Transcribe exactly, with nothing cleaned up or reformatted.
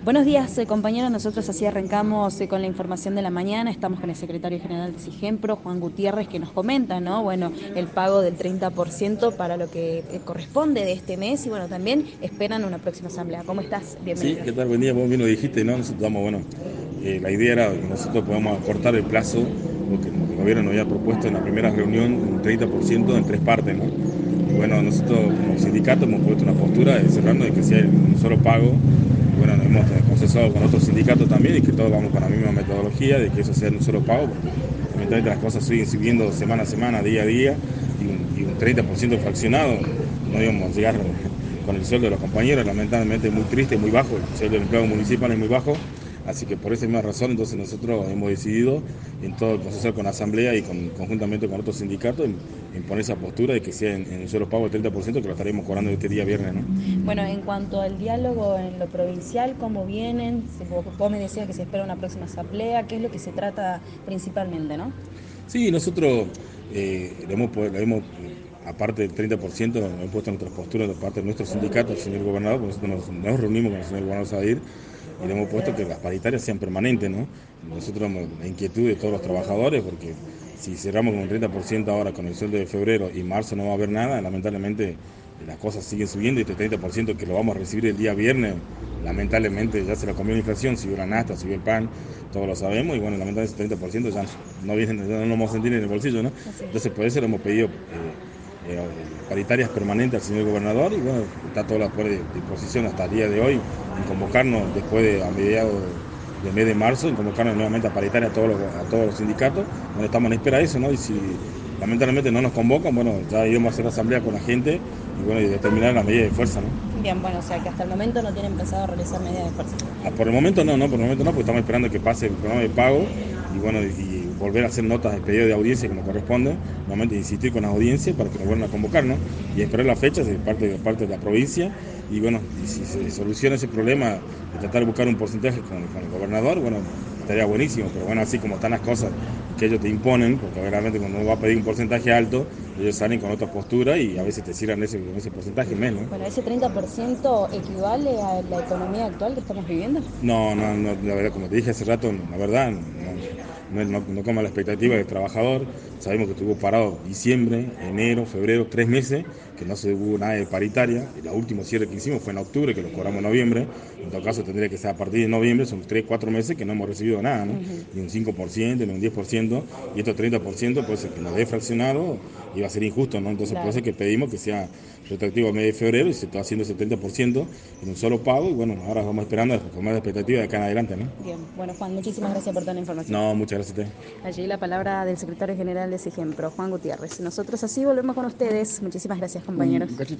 Buenos días, eh, compañeros. Nosotros así arrancamos eh, con la información de la mañana. Estamos con el secretario general de SIGEMPRO, Juan Gutiérrez, que nos comenta, ¿no? Bueno, el pago del treinta por ciento para lo que eh, corresponde de este mes y bueno, también esperan una próxima asamblea. ¿Cómo estás? Sí, Bienvenido. ¿qué tal? Buen día, vos bien lo dijiste, ¿no? Nosotros damos, bueno, eh, la idea era que nosotros podamos acortar el plazo, lo que el gobierno nos había propuesto en la primera reunión, un treinta por ciento en tres partes, ¿no? Y bueno, nosotros como sindicato hemos puesto una postura de cerrarnos de que sea un solo pago. Y bueno, nos hemos consensuado con otros sindicatos también y que todos vamos con la misma metodología de que eso sea en un solo pago, porque lamentablemente las cosas siguen subiendo semana a semana, día a día, y un, y un treinta por ciento fraccionado, no íbamos a llegar con el sueldo de los compañeros, lamentablemente es muy triste, muy bajo, el sueldo del empleado municipal es muy bajo, así que por esa misma razón entonces nosotros hemos decidido en todo el proceso con la asamblea y con, conjuntamente con otros sindicatos en, en poner esa postura de que sea en, en un solo pago del treinta por ciento que lo estaremos cobrando este día viernes, ¿no? Bueno, en cuanto al diálogo en lo provincial, ¿cómo vienen? Si Vos, vos me decías que se espera una próxima asamblea. ¿Qué es lo que se trata principalmente, no? Sí, nosotros eh, le hemos, le hemos, aparte del treinta por ciento, hemos puesto nuestras posturas de parte de nuestro sindicato, el señor gobernador, porque nosotros nos, nos reunimos con el señor gobernador Sadir y le hemos puesto que las paritarias sean permanentes, ¿no? Nosotros, la inquietud de todos los trabajadores, porque si cerramos con un treinta por ciento ahora con el sueldo de febrero y marzo no va a haber nada, lamentablemente las cosas siguen subiendo y este treinta por ciento que lo vamos a recibir el día viernes, lamentablemente ya se lo comió la inflación, subió la nafta, subió el pan, todos lo sabemos, y bueno, lamentablemente ese treinta por ciento ya no, viene, ya no lo vamos a sentir en el bolsillo, ¿no? Así es. Entonces por eso le hemos pedido eh, eh, paritarias permanentes al señor gobernador y bueno, está toda la disposición hasta el día de hoy en convocarnos después de a mediados del mes de marzo, en convocarnos nuevamente a paritaria a todos los, a todos los sindicatos. Bueno, estamos en espera de eso, ¿no? Y si lamentablemente no nos convocan, bueno, ya íbamos a hacer asamblea con la gente y bueno, y determinar las medidas de fuerza, ¿no? Bien, bueno, o sea que hasta el momento no tienen pensado realizar medidas de fuerza. Ah, por el momento no, no, por el momento no, porque estamos esperando que pase el programa de pago y bueno, y volver a hacer notas de pedido de audiencia como corresponde, nuevamente insistir con las audiencias para que nos vuelvan a convocar, ¿no? Y esperar las fechas de parte, de parte de la provincia y bueno, y si se soluciona ese problema de tratar de buscar un porcentaje con, con el gobernador, bueno, estaría buenísimo, pero bueno, así como están las cosas que ellos te imponen, porque realmente cuando uno va a pedir un porcentaje alto, ellos salen con otra postura y a veces te cierran ese, ese porcentaje menos. Bueno, ¿ese treinta por ciento equivale a la economía actual que estamos viviendo? No, no, no, la verdad, como te dije hace rato, la verdad, no, no, no, no como la expectativa del trabajador. Sabemos que estuvo parado diciembre, enero, febrero, tres meses, que no se hubo nada de paritaria. El último cierre que hicimos fue en octubre, que lo cobramos en noviembre. En todo caso, tendría que ser a partir de noviembre, son tres, cuatro meses que no hemos recibido nada, ¿no? Ujú. Ni un cinco por ciento, ni un diez por ciento, y estos treinta por ciento, pues que nos dé fraccionado, iba a ser injusto, ¿no? Entonces, por eso Claro. es que pedimos que sea retroactivo a mes de febrero y se está haciendo el setenta por ciento en un solo pago, y bueno, ahora vamos esperando con más expectativa de acá en adelante, ¿no? Bien, bueno, Juan, muchísimas gracias por toda la información. No, muchas gracias a usted. Allí la palabra del secretario general de SIGEMPRO, Juan Gutiérrez. Nosotros así volvemos con ustedes. Muchísimas gracias, Un compañeros. cachito.